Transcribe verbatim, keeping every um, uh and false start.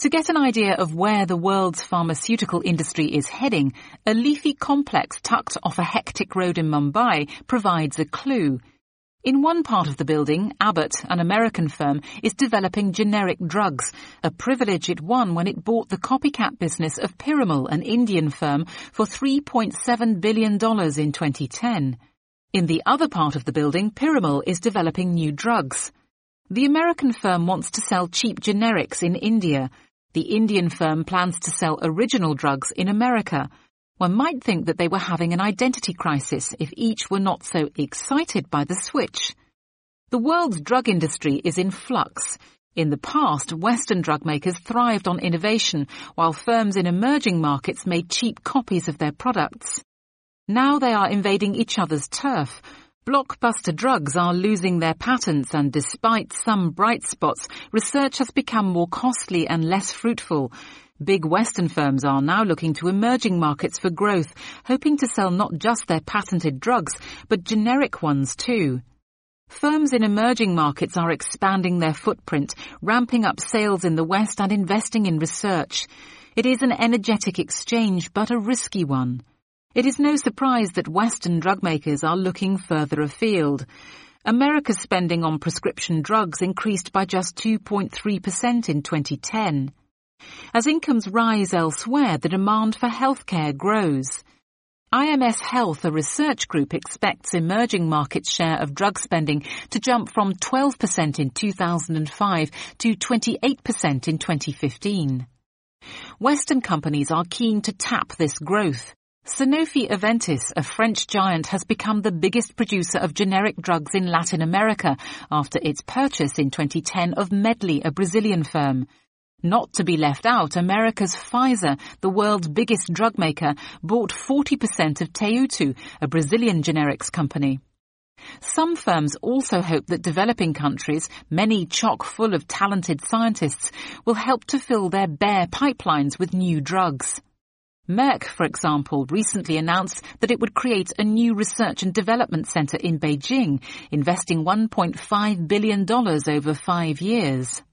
To get an idea of where the world's pharmaceutical industry is heading, a leafy complex tucked off a hectic road in Mumbai provides a clue. In one part of the building, Abbott, an American firm, is developing generic drugs, a privilege it won when it bought the copycat business of Piramal, an Indian firm, for three point seven billion dollars in twenty ten. In the other part of the building, Piramal is developing new drugs. The American firm wants to sell cheap generics in India. The Indian firm plans to sell original drugs in America. One might think that they were having an identity crisis if each were not so excited by the switch. The world's drug industry is in flux. In the past, Western drug makers thrived on innovation, while firms in emerging markets made cheap copies of their products. Now they are invading each other's turf. Blockbuster drugs are losing their patents, and despite some bright spots, research has become more costly and less fruitful. Big Western firms are now looking to emerging markets for growth, hoping to sell not just their patented drugs, but generic ones too. Firms in emerging markets are expanding their footprint, ramping up sales in the West and investing in research. It is an energetic exchange, but a risky one. It is no surprise that Western drug makers are looking further afield. America's spending on prescription drugs increased by just two point three percent in twenty ten. As incomes rise elsewhere, the demand for healthcare grows. I M S Health, a research group, expects emerging markets' share of drug spending to jump from twelve percent in two thousand five to twenty-eight percent in twenty fifteen. Western companies are keen to tap this growth. Sanofi Aventis, a French giant, has become the biggest producer of generic drugs in Latin America after its purchase in twenty ten of Medley, a Brazilian firm. Not to be left out, America's Pfizer, the world's biggest drug maker, bought forty percent of Teutu, a Brazilian generics company. Some firms also hope that developing countries, many chock full of talented scientists, will help to fill their bare pipelines with new drugs. Merck, for example, recently announced that it would create a new research and development center in Beijing, investing one point five billion dollars over five years.